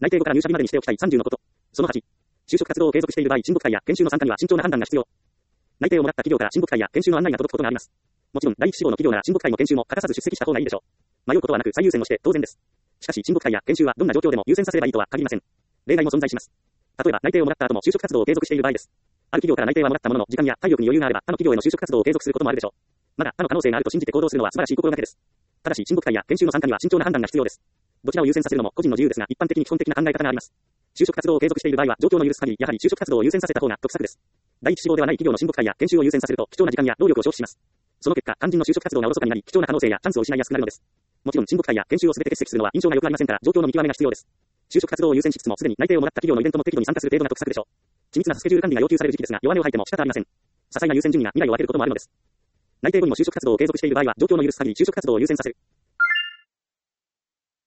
内定後から入社日までにしておきたい30のこと。その8。就職活動を継続している場合、親睦会や研修の参加には慎重な判断が必要。内定をもらった企業から親睦会や研修の案内が届くことがあります。もちろん、第一志望の企業なら親睦会も研修も欠かさず出席した方がいいでしょう。迷うことはなく最優先をして当然です。しかし、親睦会や研修はどんな状況でも優先させればいいとは限りません。例外も存在します。例えば、内定をもらった後も就職活動を継続している場合です。ある企業から内定はもらったものの、時間や体力に余裕があれば、他の企業への就職活動を継続することもあるでしょう。まだ他の可能性があると信じて行動するのは素晴らしい心がけです。ただし、親睦会や研修の参加には慎重な判断が必要です。どちらを優先させるのも個人の自由ですが、一般的に基本的な考え方があります。就職活動を継続している場合は、状況の許す限り、やはり就職活動を優先させた方が得策です。第一志望ではない企業の親睦会や研修を優先させると、貴重な時間や労力を消費します。その結果、肝心の就職活動がおろそかになり、貴重な可能性やチャンスを失いやすくなるのです。もちろん、親睦会や研修を全て欠席するのは印象が良くありませんから、状況の見極めが必要です。就職活動を優先しつつも、すでに内定をもらった企業のイベントも適度に参加する程度が得策でしょう。緻密なスケジュール管理が要求される時期ですが、弱音を吐いても仕方ありません。些細な優先順位が未来を分けることもあるのです。内定後にも就職活動を継続している場合は、状況の許す限り就職活動を優先させる。